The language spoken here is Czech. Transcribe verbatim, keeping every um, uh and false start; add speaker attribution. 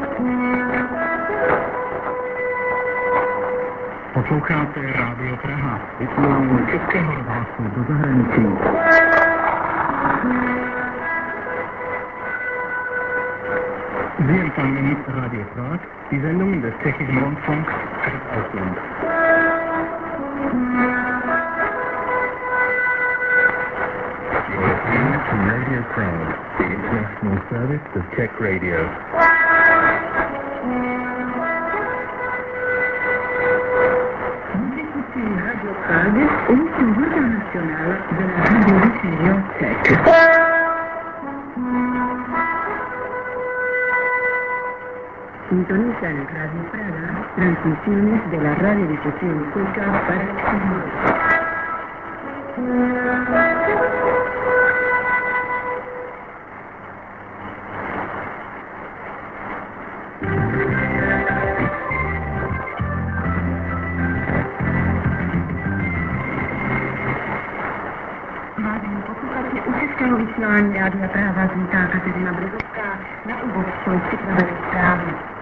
Speaker 1: Posloucháte Rádio Praha, vysílání Českého rozhlasu do zahraničí. Sie empfangen Radio Prag, die Sendung des Tschechischen Rundfunks aus Ausland. You are listening to Radio Prague, the international service of Czech Radio.
Speaker 2: Radio Prague, émission internationale de la radiodiffusion tchèque. Sintonizan Radio Praga, transmisiones de la radiodifusión sueca para el exterior. Vážení posluchači, u českého vysílání Rádia Praha vás vítá Kateřina Brezovská. Na úvod jsou připraveny zprávy.